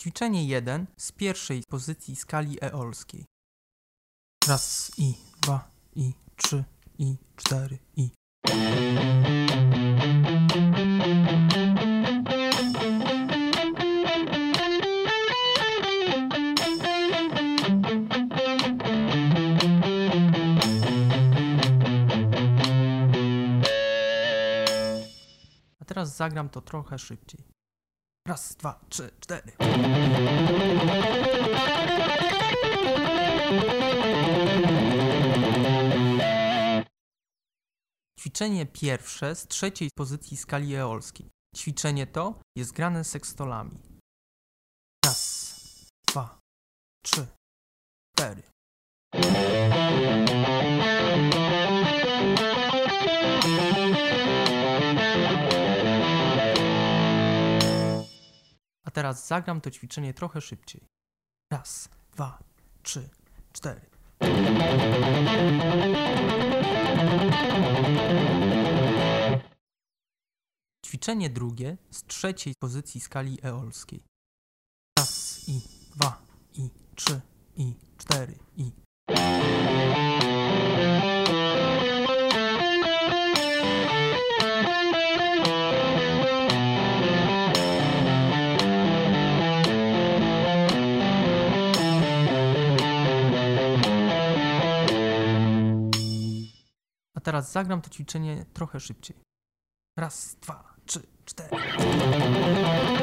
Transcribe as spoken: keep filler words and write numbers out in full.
Ćwiczenie jeden z pierwszej pozycji skali eolskiej. Raz, i, dwa, i, trzy, i, cztery, i. A teraz zagram to trochę szybciej. Raz, dwa, trzy, cztery. Ćwiczenie pierwsze z trzeciej pozycji skali eolskiej. Ćwiczenie to jest grane sekstolami. Raz, dwa, trzy, cztery. A teraz zagram to ćwiczenie trochę szybciej. Raz, dwa, trzy, cztery. Ćwiczenie drugie z trzeciej pozycji skali eolskiej. Raz, i, dwa, i, trzy, i, cztery, i. A teraz zagram to ćwiczenie trochę szybciej. Raz, dwa, trzy, cztery.